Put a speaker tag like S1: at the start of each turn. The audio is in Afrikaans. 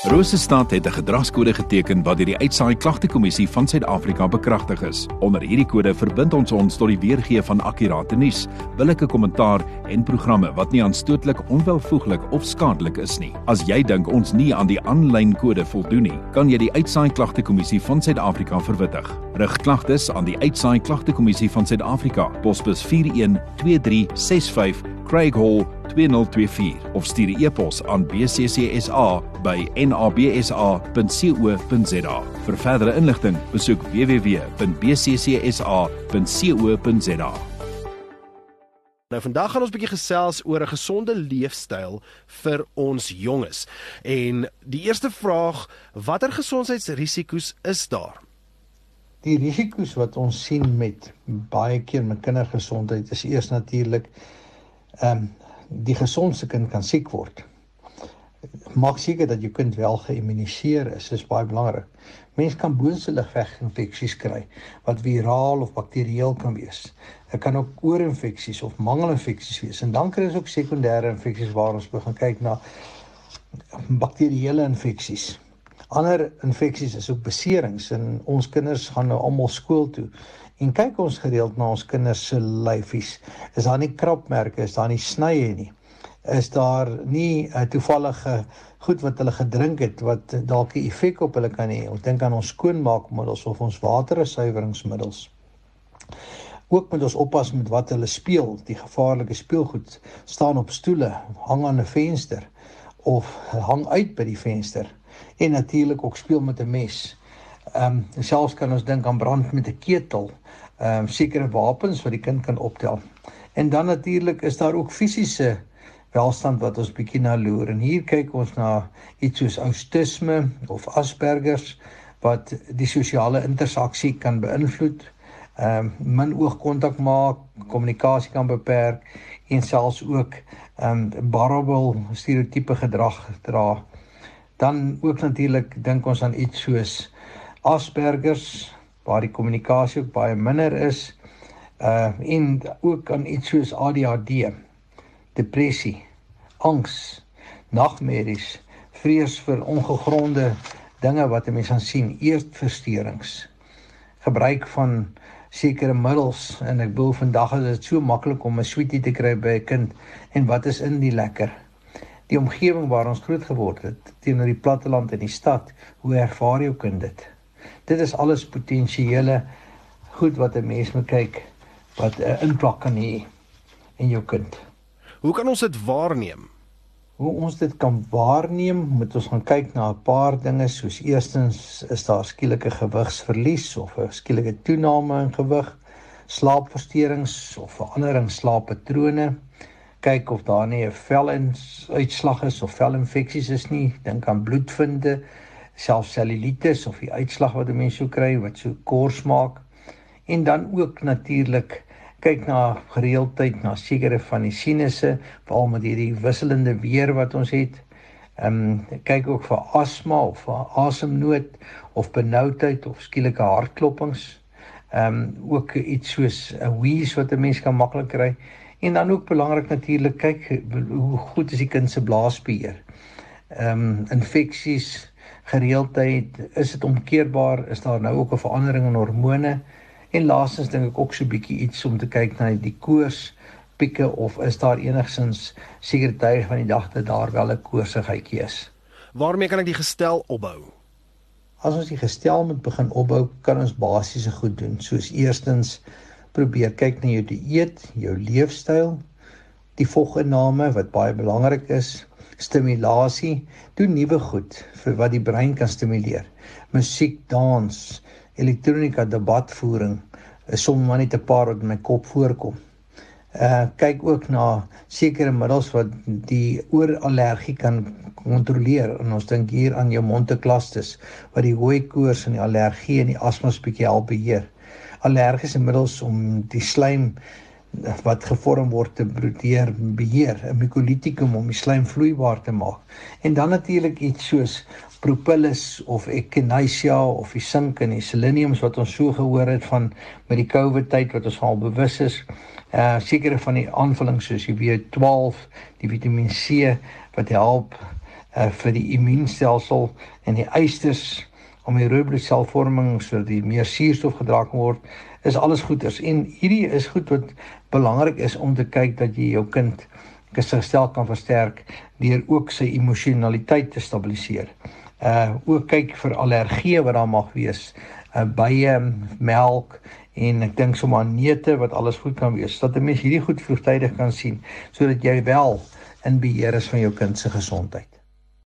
S1: Rosestad het 'n gedragskode geteken wat deur die Uitsaai Klagtekommissie van Suid-Afrika bekragtig is. Onder hierdie kode verbind ons tot die weergee van akkurate nuus, billike kommentaar en programme wat nie aanstootlik, onwelvoeglik of skadelik is nie. As jy dink ons nie aan die aanlyn kode voldoen nie, kan jy die Uitsaai Klagtekommissie van Suid-Afrika verwittig. Rig klagtes aan die Uitsaai Klagtekommissie van Suid-Afrika, posbus 412365 Craig Hall 2024 of stuur 'n e-pos aan bccsa@nabsa.co.za. Vir verdere inligting, besoek www.bccsa.co.za.
S2: Nou vandag gaan ons 'n bietjie gesels oor 'n gesonde leefstyl vir ons jonges. En die eerste vraag, watter gesondheidsrisiko's is daar?
S3: Die risiko's wat ons sien met baie keer met kindergesondheid is eers natuurlik die gesondste kind kan siek word. Maak seker dat jou kind wel geïmmuniseer is, dis baie belangrik. Mens kan boonseligveginfeksies kry, wat viraal of bakterieel kan wees. Dit kan ook oorinfeksies of mangelinfeksies wees. En dan kry ons ook sekondêre infeksies waar ons begin kyk na bakterieële infeksies. Ander infeksies is ook beserings en ons kinders gaan nou almal skool toe. En kyk ons gereeld na ons kinders se lyfies. Is daar nie krapmerke, is daar nie snye nie? Is daar nie toevallige goed wat hulle gedrink het wat dalk 'n effek op hulle kan hê? Ons dink aan ons skoonmaakmiddels of ons watersuiweringsmiddels. Ook moet ons oppas met wat hulle speel. Die gevaarlike speelgoed staan op stoele, hang aan 'n venster of hang uit by die venster. En natuurlik ook speel met 'n mes. Selfs kan ons dink aan brand met 'n ketel, sekere wapens wat die kind kan optel. En dan natuurlik is daar ook fisiese welstand wat ons bietjie na loer. En hier kyk ons na iets soos autisme of Aspergers wat die sosiale intersaksie kan beïnvloed, min oogkontak maak, kommunikasie kan beperk en selfs ook barrable stereotype gedrag dra. Dan ook natuurlik dink ons aan iets soos Aspergers, waar die kommunikasie ook baie minder is, en ook aan iets soos ADHD, depressie, angs, nagmerries, vrees vir ongegronde dinge wat 'n mens kan sien, eetversteurings, gebruik van sekere middels, en ek bedoel vandag is dit so maklik om 'n sweetie te kry by 'n kind, en wat is in die lekker? Die omgewing waar ons groot geword het, teenoor die platteland en die stad, hoe ervaar jou kind dit? Dit is alles potensiële goed wat 'n mens moet kyk, wat 'n impak kan hê in jou kind.
S2: Hoe kan ons dit waarneem?
S3: Hoe ons dit kan waarneem, moet ons gaan kyk na 'n paar dinge, soos eerstens is daar skielike gewigsverlies of 'n skielike toename in gewig, slaapversteurings of verandering slaappatrone, kyk of daar nie 'n veluitslag is of velinfeksies is nie, dink aan bloedvinde, selfs cellulitis of die uitslag wat 'n mens sou kry, wat so kors maak. En dan ook natuurlik kyk na gereeldheid na sekere van die sinusse, veral met hierdie wisselende weer wat ons het. Kyk ook vir asma of vir asemnood of benoudheid of skielike hartklopings. Ook iets soos 'n wheeze wat 'n mens kan maklik kry. En dan ook belangrik natuurlik kyk hoe goed is die kind se blaasbeheer. Infeksies, gereeldheid, is dit omkeerbaar, is daar nou ook 'n verandering in hormone? En laastens dink ek ook so 'n bietjie iets om te kyk na die koors, pieke, of is daar enigsins sekere tye van die dag dat daar wel 'n koorsigheidjie is.
S2: Waarmee kan ek die gestel opbou?
S3: As ons die gestel moet begin opbou, kan ons basiese goed doen, soos eerstens probeer kyk na jou dieet, jou leefstyl, die voginname wat baie belangrik is, stimulasie, doen nuwe goed vir wat die brein kan stimuleer. Musiek, dans, elektronika, debatvoering, is sommer maar net 'n paar wat in my kop voorkom. Kyk ook na sekere middels wat die oorallergie kan kontroleer. En ons dink hier aan jou Monteclastus, wat die hoë koors en die allergie en die asma bietjie help beheer. Allergiese middels om die slaim wat gevorm word te beheer, 'n mucolyticum om die slaim vloeibaar te maak. En dan natuurlik iets soos propolis of echinacea of die sink en die seleniums wat ons so gehoor het van met die COVID tyd wat ons al bewus is. Sekere van die aanvullings soos die B12, die Vitamiin C wat help vir die immuunstelsel en die eisters om die rooi bloedselvorming sodat die meer suurstof gedra kan word, is alles goeders. En hierdie is goed wat belangrik is om te kyk dat jy jou kind sy gestel kan versterk deur ook sy emosionaliteit te stabiliseer. Ook kyk vir allergieë wat daar mag wees, by melk en ek dink sommer aan neute wat alles goed kan wees, dat 'n mens hierdie goed vroegtydig kan sien, sodat jy wel in beheer is van jou kind se gesondheid.